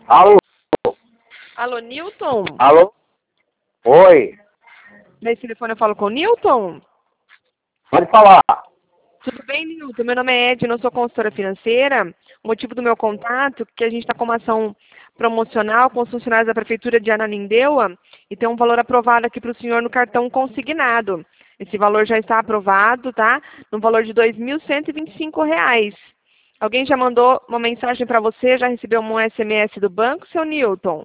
Alô? Alô, Newton? Alô? Oi. Nesse telefone eu falo com o Newton? Pode falar. Tudo bem, Newton? Meu nome é Edna, eu sou consultora financeira. O motivo do meu contato é que a gente está com uma ação promocional com os funcionários da Prefeitura de Ananindeua e tem um valor aprovado aqui para o senhor no cartão consignado. Esse valor já está aprovado, tá? No valor de R$ 2.125. Alguém já mandou uma mensagem para você? Já recebeu um SMS do banco, seu Newton?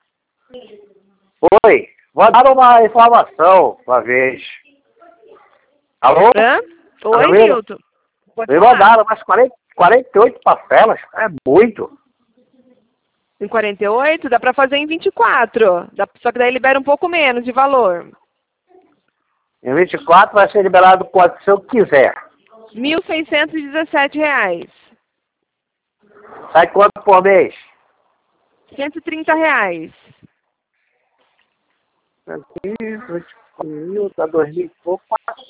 Oi. Vou dar uma informação uma vez. Alô? Hã? Tá Oi, ouvindo? Newton. Pode Me falar. mandaram umas 48 parcelas. É muito. Em 48, dá para fazer em 24. Só que daí libera um pouco menos de valor. Em 24 vai ser liberado quanto se eu quiser. R$ 1.617. Sai quanto por mês? R$ 130. Aqui, 24.000, dá 2.000 e pouco.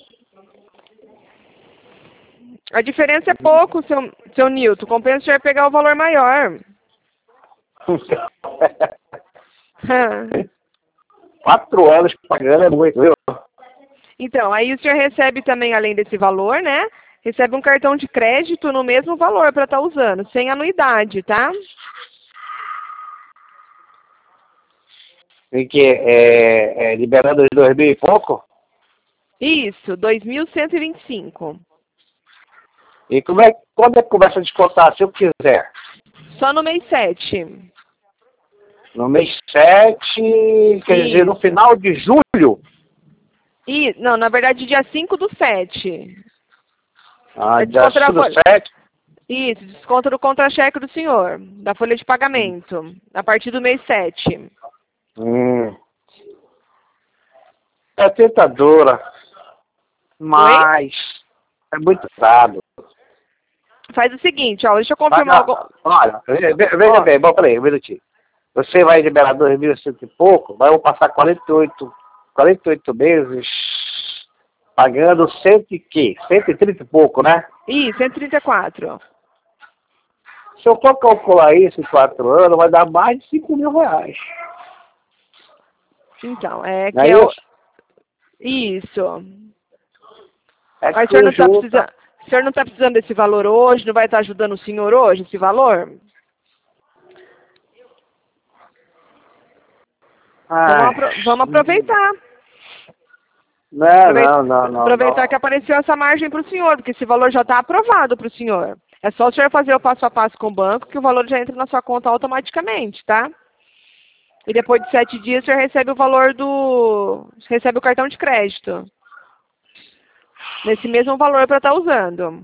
A diferença é pouco, seu Newton. Compensa o senhor pegar o valor maior. 4 anos pagando é muito, viu? Então, aí o senhor recebe também, além desse valor, né? Recebe um cartão de crédito no mesmo valor para estar usando, sem anuidade, tá? E que é liberando os 2.000 e pouco? Isso, 2.125. E quando é que começa a descontar, se eu quiser? Só no mês 7. No mês 7, quer dizer, no final de julho? Não, na verdade, dia 5/7. Ah, É dia desconto da folha. 7. Isso, desconto do contra-cheque do senhor, da folha de pagamento, a partir do mês 7. É tentadora, mas é muito caro. Faz o seguinte, ó, deixa eu confirmar algo. Olha, veja bem, bom, peraí, um minutinho. Você vai liberar 2.100 e pouco, mas eu vou passar 48 meses pagando 130 e pouco, né? Isso, 134. Se eu for calcular isso em 4 anos, vai dar mais de 5.000 reais. Então, é que Não é é o... isso? Isso. É Mas que o o senhor não tá precisando desse valor hoje? Não vai estar ajudando o senhor hoje, esse valor? Então, vamos aproveitar. Não. Aproveitar que apareceu essa margem para o senhor, porque esse valor já está aprovado para o senhor. É só o senhor fazer o passo a passo com o banco que o valor já entra na sua conta automaticamente, tá? E depois de 7 dias o senhor recebe o valor recebe o cartão de crédito. Nesse mesmo valor para estar usando.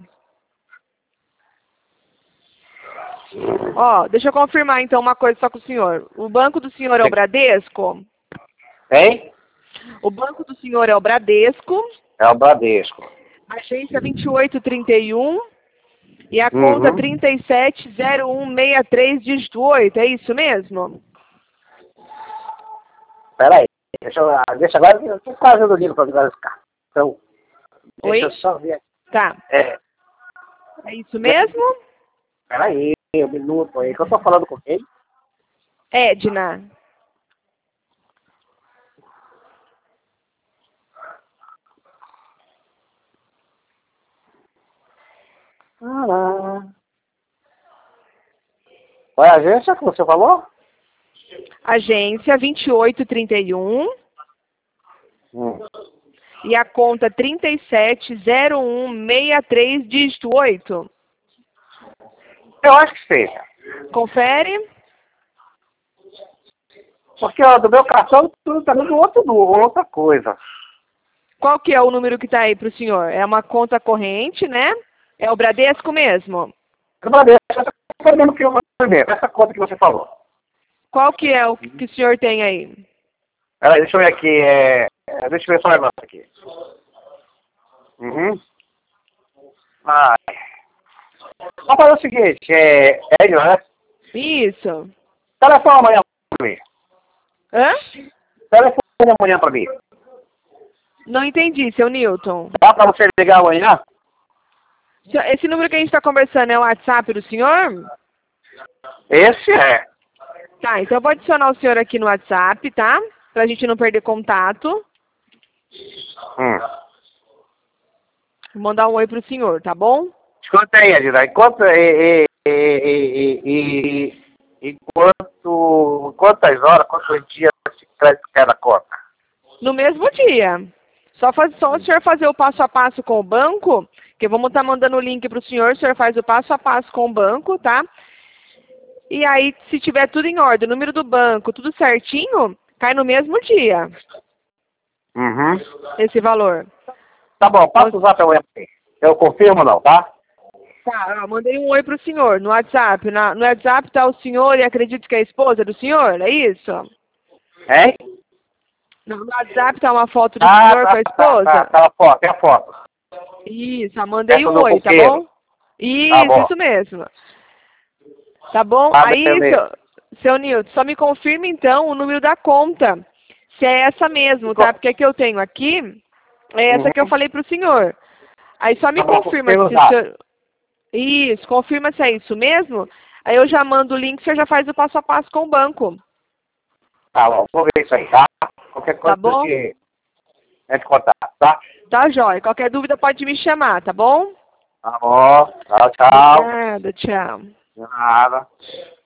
Ó, deixa eu confirmar então uma coisa só com o senhor. O banco do senhor é o Bradesco? Hein? O banco do senhor é o Bradesco. É o Bradesco. Agência 2831 e a conta 370163 dígito 8, é isso mesmo? Peraí, deixa agora, eu estou fazendo o livro para ligar esse cartão. Deixa Oi? eu só ver aqui. Tá. É isso mesmo? Peraí, um minuto aí, que eu estou falando com quem? Edna. Qual é a agência que você falou? Agência 2831 e a conta 370163 dígito 8. Eu acho que seja. Confere? Porque ó, do meu cartão tudo está dando outra coisa. Qual que é o número que está aí para o senhor? É uma conta corrente, né? É o Bradesco mesmo? É o Bradesco, essa conta que você falou. Qual que é o que o senhor tem aí? Peraí, deixa eu ver aqui. Deixa eu ver só um negócio aqui. Vamos fazer o seguinte, Edna, né? Isso. Telefone amanhã para mim. Hã? Telefone amanhã para mim. Não entendi, seu Newton. Dá para você ligar amanhã? Esse número que a gente está conversando é o WhatsApp do senhor? Esse é. Tá, então eu vou adicionar o senhor aqui no WhatsApp, tá? Pra gente não perder contato. Vou mandar um oi pro senhor, tá bom? Escuta aí, Adina. Quantas horas, quantos dias se crédito cada conta? No mesmo dia. Só o senhor fazer o passo a passo com o banco, que vamos estar mandando o link pro senhor, o senhor faz o passo a passo com o banco, tá? E aí, se tiver tudo em ordem, o número do banco, tudo certinho, cai no mesmo dia, esse valor. Tá bom, passa o zap amanhã pra mim. Eu confirmo não, tá? Tá, eu mandei um oi pro senhor no WhatsApp. No WhatsApp tá o senhor e acredito que é a esposa do senhor, é isso? Hein? No WhatsApp tá uma foto do senhor com a esposa? Tá a foto, tem a foto. Isso, eu mandei Essa um do oi, tá coqueiro. bom? Isso, Tá bom. isso mesmo. Tá bom? Tá Aí, beleza. seu Nilton, só me confirma então o número da conta. Se é essa mesmo, tá? Porque a que eu tenho aqui é essa que eu falei pro senhor. Aí só me Tá bom, confirma confirma se o o zap. senhor... Isso, confirma se é isso mesmo. Aí eu já mando o link, o senhor já faz o passo a passo com o banco. Tá bom, vou ver isso aí, tá? Qualquer coisa Tá bom? que entre em contato, tá? Tá, jóia. Qualquer dúvida pode me chamar, tá bom? Tá bom. Tchau, tchau. Obrigada, tchau. De nada.